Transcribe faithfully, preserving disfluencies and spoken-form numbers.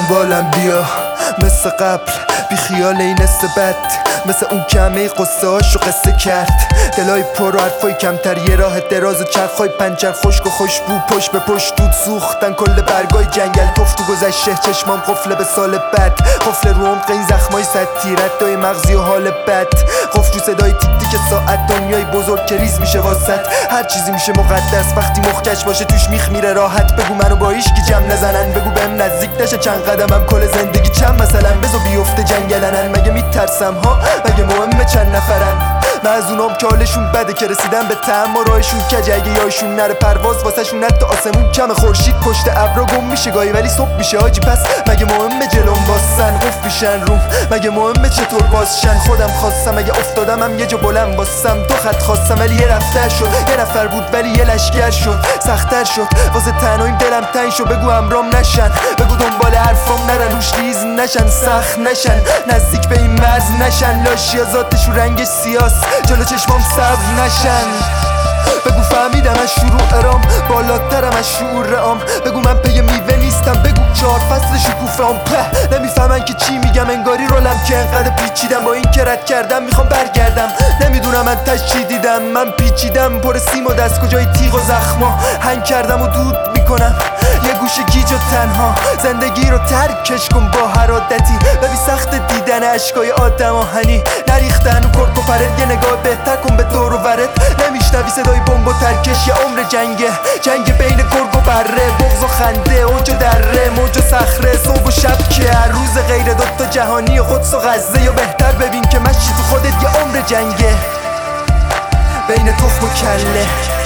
دنبالم بیا مثل قبل، بی خیال این بد، مثل اون کمه قصه هاشو قصه کرد. دلای پر و حرفای کمتر، یه راه دراز و چرخای پنچر، خشک و خوشبو پشت به پشت دود سوختن کل برگای جنگل. توف تو گذشته چشمام قفله به سال بد، قفل رو عمق این زخمای صد تیرت دای مغزی و حال بد، قفل رو صدای تیک تیک ساعت. دنیای بزرگ که ریز میشه واسط، هر چیزی میشه مقدس وقتی مخکش باشه توش میخ میره راحت. بگو منو با هیچکی جمع نزنن، بگو بهم نزدیک نشه چند قدمم کل زندگی چند مثلا، بزو بیفته جنگلنن. مگه میترسم ها؟ مگه مهمه چند نفرن؟ من از اونام که حالشون بده که رسیدن به طعم و راهشون کجه، اگه یایشون نره پرواز واسه شون حتی آسمون کم. خورشید پشت ابرا گم میشه گاهی ولی صبح میشه آجی، پس مگه مهمه جلوم واسن قفل میشن روم؟ مگه مهمه چطور بازشن؟ خودم خواستم اگه افتادم هم یه جا بلند واسم. دو خط خواستم ولی یه رفتر شد، یه نفر بود ولی یه لشکر شد. سخت‌تر شد واسه تنهاییم دلم تنگ شد، بگو همرام نشن، بگو دنبال حرفام نرن، روش ریز نشن، سخت نشن، نزدیک به این مرز نشن. لاشی ذاتش و رنگش سیاست، جلو چشمام صبر نشن. بگو فهمیدم از شروع ارام، بالاترم از شعور عام. بگو من پی میوه نیستم، بگو چهار فصل شکوفه ام په. نمیفهمن که چی میگم، انگاری رولم که انقدر پیچیدم. با این که رد کردم میخوام برگردم، نمیدونم من تش چی دیدم. من پیچیدم پر سیم و دست کجای تیغ و زخما، هنگ کردم و دود میکنم یه گوشه گیج و تنها. زندگی رو ترکش کن با هر عادتی، ببین سخت دیدن عشقای آدم آهنی نریختن و کرک و پرد. یه نگاه بهتر کن به دور و برت، نمیشنوی صدای بمب و ترکش. یه عمر جنگه، جنگ بین گرگ و بره، بغض و خنده، اوج و دره، موج و صخره، صبح و شب که هر روز غیر دوتا جهانی قدس و غزه. یا بهتر ببین که مشی تو خودت یه عمر جنگه بین تخم و کله.